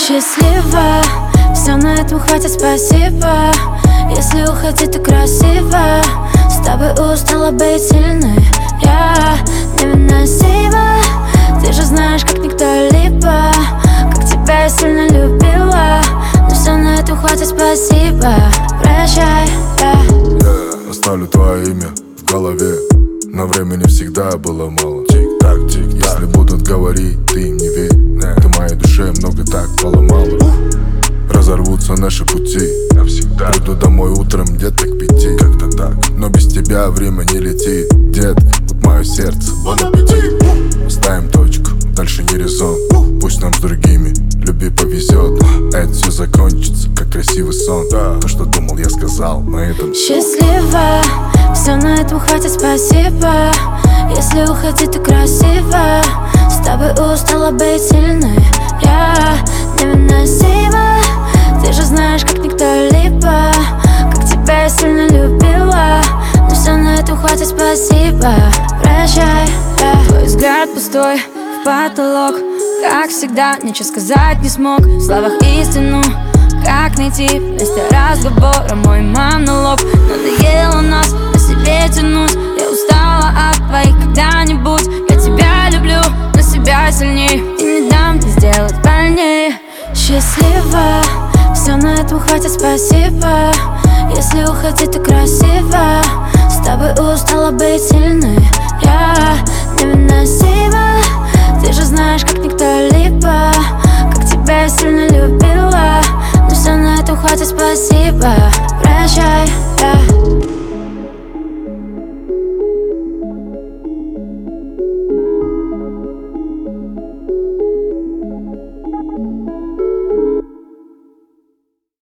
Счастлива, все на этом хватит, спасибо. Если уходить, то красиво. С тобой устала быть сильной. Я невыносима. Ты же знаешь, как никто-либо, как тебя я сильно любила. Но все на этом хватит, спасибо. Прощай, Оставлю твое имя в голове, но времени всегда было мало. Тик-так, тик-так. Если будут говорить, ты им не верь. Ты моей душе много так поломала. Разорвутся наши пути навсегда. Приду домой утром где-то к 5, как-то так. Но без тебя время не летит. Детка, вот мое сердце, бон аппетит. Ставим точку, дальше не резон. Пусть нам с другими любви повезет. Это все закончится, как красивый сон. То, что думал, я сказал на этом. счастлива, все на этом хватит, спасибо. Если уходить, то красиво. С тобой устала быть сильной. Я невыносима. Ты же знаешь, как никто-либо, как тебя я сильно любила. Но все на этом хватит, спасибо. Прощай, Твой взгляд пустой в потолок. Как всегда, ничего сказать не смог. В словах истину, как найти вместо разговора мой монолог. Надоело нас, на себе тянуть. Я устала от твоих когда-нибудь. Я тебя люблю, но себя сильней. И не дам тебе сделать больнее. Счастлива, все на этом хватит, спасибо. Если уходить, то красиво. С тобой устала быть сильной. Я невыносима. Ты же знаешь, как никто-либо, как тебя я сильно любила. Но все на этом хватит, спасибо. Прощай.